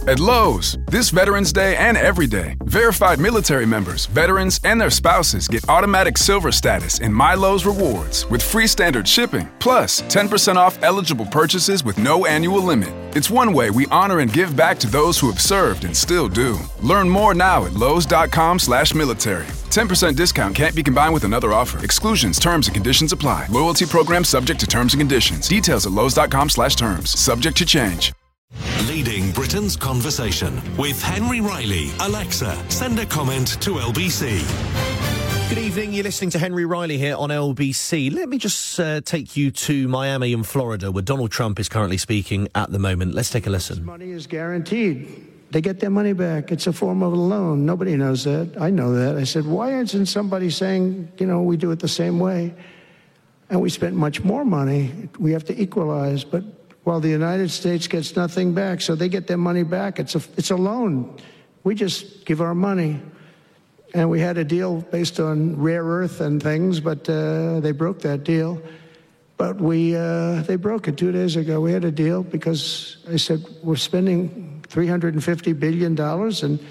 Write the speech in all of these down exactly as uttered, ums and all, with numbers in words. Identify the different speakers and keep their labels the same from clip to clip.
Speaker 1: At Lowe's, this Veterans Day and every day, verified military members, veterans, and their spouses get automatic silver status in My Lowe's Rewards with free standard shipping, plus ten percent off eligible purchases with no annual limit. It's one way we honor and give back to those who have served and still do. Learn more now at lowes.com slash military. ten percent discount can't be combined with another offer. Exclusions, terms, and conditions apply. Loyalty program subject to terms and conditions. Details at lowes.com slash terms. Subject to change.
Speaker 2: Leading Britain's conversation with Henry Riley. Alexa, send a comment to L B C.
Speaker 3: Good evening, you're listening to Henry Riley here on L B C. Let me just uh, take you to Miami in Florida, where Donald Trump is currently speaking at the moment. Let's take a listen.
Speaker 4: This money is guaranteed. They get their money back. It's a form of a loan. Nobody knows that. I know that. I said, why isn't somebody saying, you know, we do it the same way? And we spent much more money. We have to equalize, but while the United States gets nothing back, so they get their money back. It's a, it's a loan. We just give our money. And we had a deal based on rare earth and things, but uh, they broke that deal. But we, uh, they broke it two days ago. We had a deal because I said, we're spending three hundred fifty billion dollars, and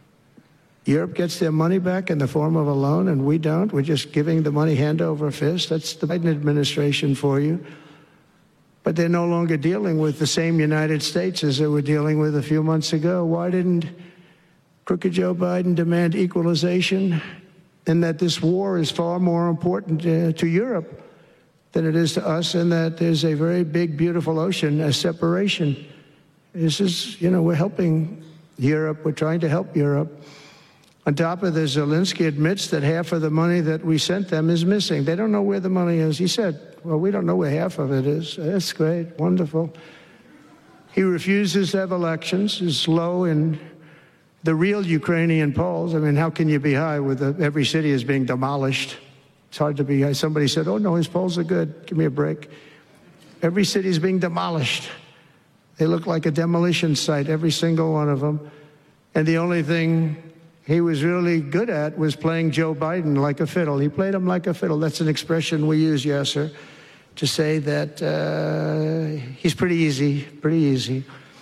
Speaker 4: Europe gets their money back in the form of a loan, and we don't. We're just giving the money hand over fist. That's the Biden administration for you. But they're no longer dealing with the same United States as they were dealing with a few months ago. Why didn't crooked Joe Biden demand equalization, and that this war is far more important uh, to Europe than it is to us, and that there's a very big, beautiful ocean, a separation. This is, you know, we're helping Europe. We're trying to help Europe. On top of this, Zelensky admits that half of the money that we sent them is missing. They don't know where the money is. He said, well, we don't know where half of it is. That's great, wonderful. He refuses to have elections, is low in the real Ukrainian polls. I mean, how can you be high with the, every city is being demolished? It's hard to be high. Somebody said, oh, no, his polls are good. Give me a break. Every city is being demolished. They look like a demolition site, every single one of them. And the only thing he was really good at was playing Joe Biden like a fiddle. He played him like a fiddle. That's an expression we use, yes, sir, to say that uh, he's pretty easy, pretty easy.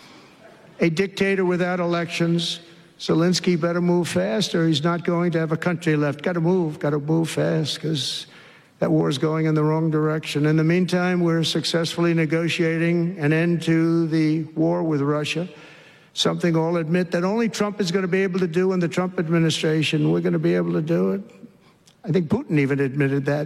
Speaker 4: A dictator without elections. Zelensky better move fast, or he's not going to have a country left. Got to move, got to move fast, because that war is going in the wrong direction. In the meantime, we're successfully negotiating an end to the war with Russia, something I'll admit that only Trump is going to be able to do in the Trump administration. We're going to be able to do it. I think Putin even admitted that.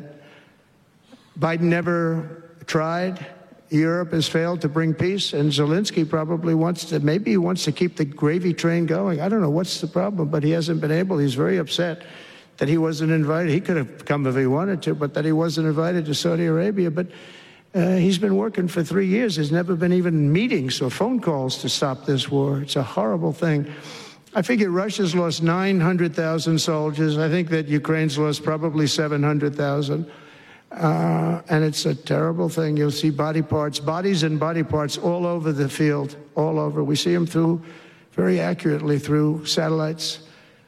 Speaker 4: Biden never tried. Europe has failed to bring peace, and Zelensky probably wants to, maybe he wants to keep the gravy train going. I don't know what's the problem, but he hasn't been able. He's very upset that he wasn't invited. He could have come if he wanted to, but that he wasn't invited to Saudi Arabia. But uh, he's been working for three years. There's never been even meetings or phone calls to stop this war. It's a horrible thing. I figure Russia's lost nine hundred thousand soldiers. I think that Ukraine's lost probably seven hundred thousand. Uh, and it's a terrible thing. You'll see body parts, bodies and body parts all over the field, all over. We see them through, very accurately through satellites.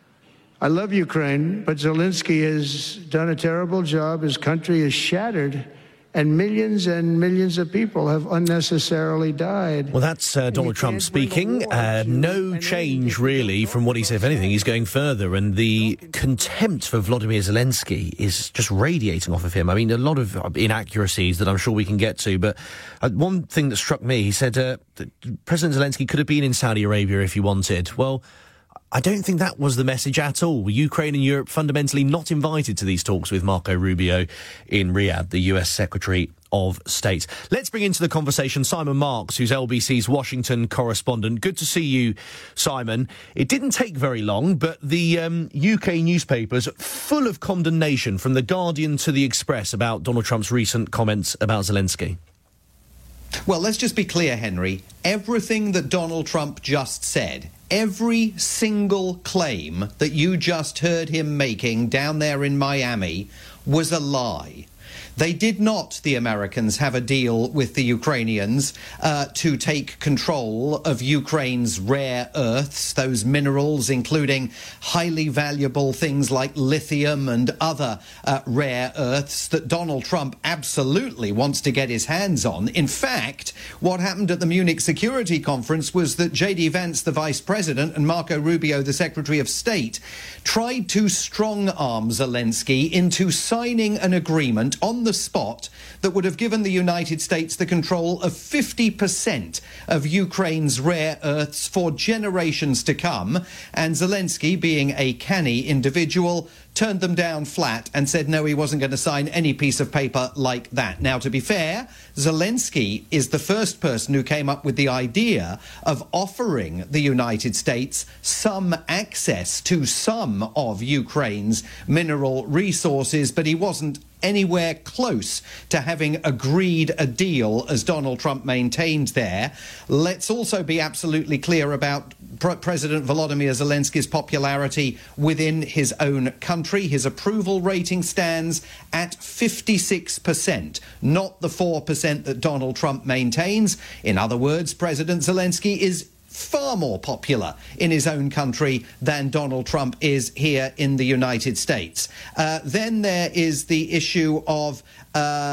Speaker 4: I love Ukraine, but Zelensky has done a terrible job. His country is shattered, and millions and millions of people have unnecessarily died.
Speaker 3: Well, that's uh, Donald Trump speaking. Uh, no change, really, from what he said. If anything, he's going further. And the contempt for Vladimir Zelensky is just radiating off of him. I mean, a lot of inaccuracies that I'm sure we can get to. But uh, one thing that struck me, he said uh, that President Zelensky could have been in Saudi Arabia if he wanted. Well, I don't think that was the message at all. Ukraine and Europe fundamentally not invited to these talks with Marco Rubio in Riyadh, the U S Secretary of State. Let's bring into the conversation Simon Marks, who's L B C's Washington correspondent. Good to see you, Simon. It didn't take very long, but the um, U K newspapers full of condemnation, from The Guardian to The Express, about Donald Trump's recent comments about Zelensky.
Speaker 5: Well, let's just be clear, Henry. Everything that Donald Trump just said, every single claim that you just heard him making down there in Miami, was a lie. They did not, the Americans, have a deal with the Ukrainians uh, to take control of Ukraine's rare earths, those minerals, including highly valuable things like lithium and other uh, rare earths that Donald Trump absolutely wants to get his hands on. In fact, what happened at the Munich Security Conference was that J D Vance, the Vice President, and Marco Rubio, the Secretary of State, tried to strong-arm Zelensky into signing an agreement on the spot that would have given the United States the control of fifty percent of Ukraine's rare earths for generations to come. And Zelensky, being a canny individual, turned them down flat and said no, he wasn't going to sign any piece of paper like that. Now, to be fair, Zelensky is the first person who came up with the idea of offering the United States some access to some of Ukraine's mineral resources, but he wasn't anywhere close to having agreed a deal, as Donald Trump maintained there. Let's also be absolutely clear about Pre- President Volodymyr Zelensky's popularity within his own country. His approval rating stands at fifty-six percent, not the four percent that Donald Trump maintains. In other words, President Zelensky is far more popular in his own country than Donald Trump is here in the United States. Uh, then there is the issue of uh,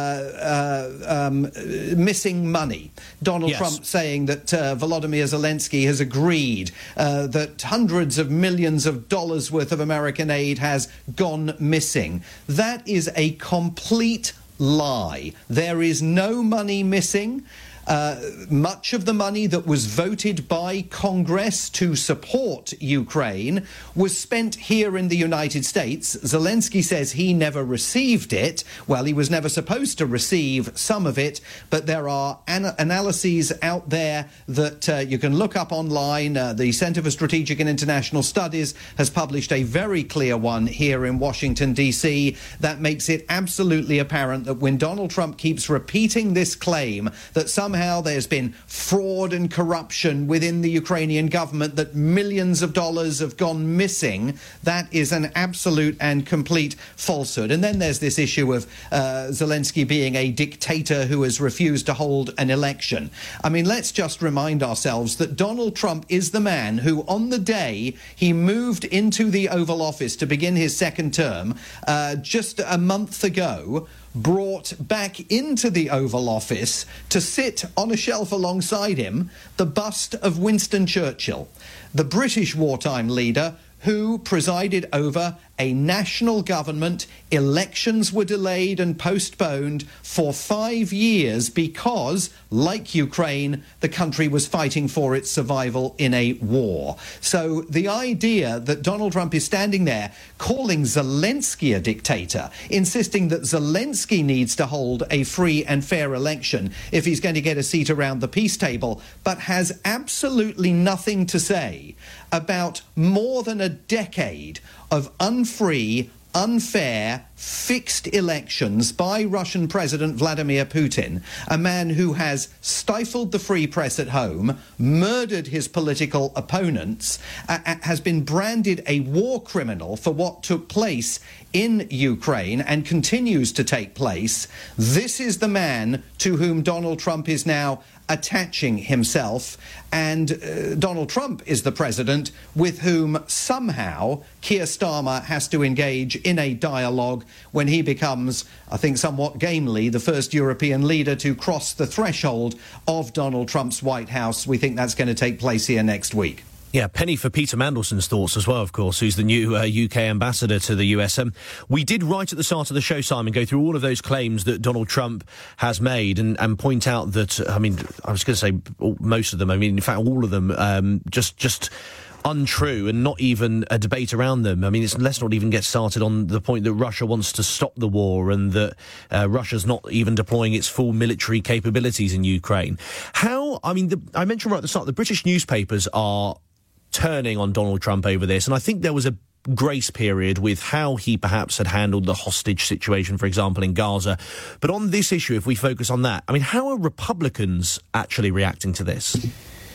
Speaker 5: uh, um, missing money. Donald
Speaker 3: yes.
Speaker 5: Trump saying that uh, Volodymyr Zelensky has agreed uh, that hundreds of millions of dollars worth of American aid has gone missing. That is a complete lie. There is no money missing. Uh, much of the money that was voted by Congress to support Ukraine was spent here in the United States. Zelensky says he never received it. Well, he was never supposed to receive some of it, but there are an- analyses out there that uh, you can look up online. Uh, the Center for Strategic and International Studies has published a very clear one here in Washington, D C that makes it absolutely apparent that when Donald Trump keeps repeating this claim that somehow Somehow there's been fraud and corruption within the Ukrainian government, that millions of dollars have gone missing. That is an absolute and complete falsehood. And then there's this issue of uh, Zelensky being a dictator who has refused to hold an election. I mean, let's just remind ourselves that Donald Trump is the man who, on the day he moved into the Oval Office to begin his second term, uh, just a month ago, brought back into the Oval Office to sit on a shelf alongside him the bust of Winston Churchill, the British wartime leader who presided over a national government. Elections were delayed and postponed for five years because, like Ukraine, the country was fighting for its survival in a war. So the idea that Donald Trump is standing there calling Zelensky a dictator, insisting that Zelensky needs to hold a free and fair election if he's going to get a seat around the peace table, but has absolutely nothing to say about more than a decade of unfree, unfair, fixed elections by Russian President Vladimir Putin, a man who has stifled the free press at home, murdered his political opponents, uh, has been branded a war criminal for what took place in Ukraine and continues to take place. This is the man to whom Donald Trump is now attaching himself, and uh, Donald Trump is the president with whom somehow Keir Starmer has to engage in a dialogue when he becomes, I think somewhat gamely, the first European leader to cross the threshold of Donald Trump's White House. We think that's going to take place here next week.
Speaker 3: Yeah, penny for Peter Mandelson's thoughts as well, of course, who's the new uh, U K ambassador to the U S. Um, we did right at the start of the show, Simon, go through all of those claims that Donald Trump has made and, and point out that, I mean, I was going to say most of them, I mean, in fact, all of them, um, just just untrue and not even a debate around them. I mean, it's, let's not even get started on the point that Russia wants to stop the war and that uh, Russia's not even deploying its full military capabilities in Ukraine. How, I mean, the, I mentioned right at the start, the British newspapers are turning on Donald Trump over this, and I think there was a grace period with how he perhaps had handled the hostage situation, for example, in Gaza. But on this issue, if we focus on that, I mean, how are Republicans actually reacting to this?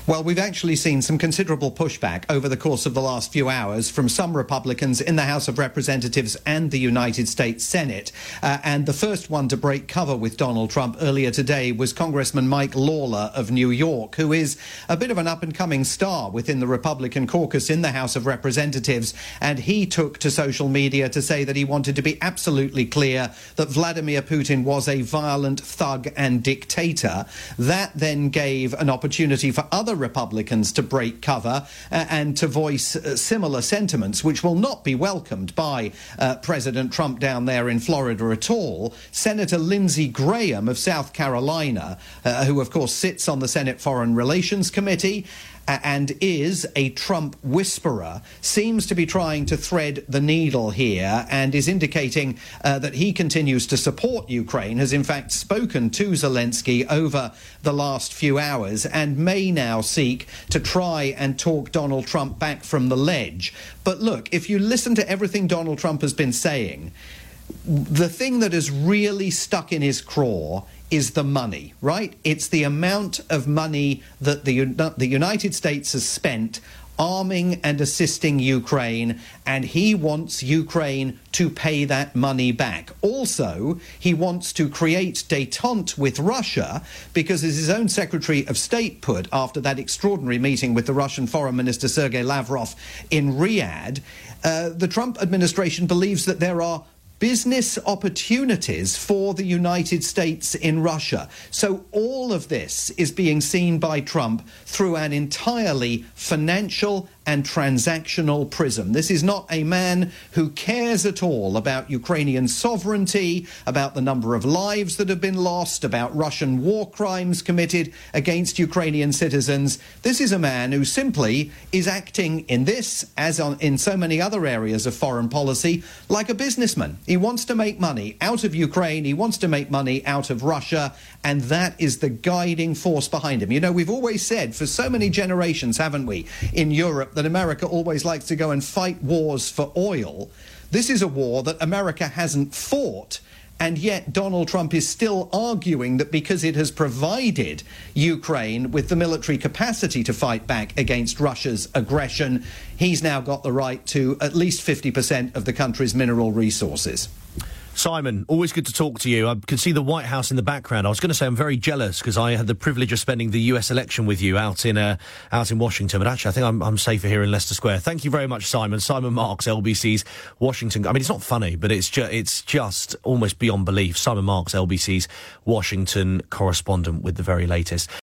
Speaker 5: Well, we've actually seen some considerable pushback over the course of the last few hours from some Republicans in the House of Representatives and the United States Senate. Uh, and the first one to break cover with Donald Trump earlier today was Congressman Mike Lawler of New York, who is a bit of an up-and-coming star within the Republican caucus in the House of Representatives. And he took to social media to say that he wanted to be absolutely clear that Vladimir Putin was a violent thug and dictator. That then gave an opportunity for other Republicans to break cover uh, and to voice uh, similar sentiments, which will not be welcomed by uh, President Trump down there in Florida at all. Senator Lindsey Graham of South Carolina, uh, who of course sits on the Senate Foreign Relations Committee and is a Trump whisperer, seems to be trying to thread the needle here and is indicating uh, that he continues to support Ukraine, has in fact spoken to Zelensky over the last few hours and may now seek to try and talk Donald Trump back from the ledge. But look, if you listen to everything Donald Trump has been saying, the thing that has really stuck in his craw is the money, right? It's the amount of money that the, the United States has spent arming and assisting Ukraine, and he wants Ukraine to pay that money back. Also, he wants to create détente with Russia because, as his own Secretary of State put after that extraordinary meeting with the Russian Foreign Minister Sergei Lavrov in Riyadh, uh, the Trump administration believes that there are business opportunities for the United States in Russia. So all of this is being seen by Trump through an entirely financial and transactional prism. This is not a man who cares at all about Ukrainian sovereignty, about the number of lives that have been lost, about Russian war crimes committed against Ukrainian citizens. This is a man who simply is acting in this, as on, in so many other areas of foreign policy, like a businessman. He wants to make money out of Ukraine, he wants to make money out of Russia, and that is the guiding force behind him. You know, we've always said for so many generations, haven't we, in Europe, that America always likes to go and fight wars for oil. This is a war that America hasn't fought, and yet Donald Trump is still arguing that because it has provided Ukraine with the military capacity to fight back against Russia's aggression, he's now got the right to at least fifty percent of the country's mineral resources.
Speaker 3: Simon, always good to talk to you. I can see the White House in the background. I was going to say I'm very jealous because I had the privilege of spending the U S election with you out in uh, out in Washington. But actually, I think I'm, I'm safer here in Leicester Square. Thank you very much, Simon. Simon Marks, L B C's Washington. I mean, it's not funny, but it's ju- it's just almost beyond belief. Simon Marks, L B C's Washington correspondent with the very latest.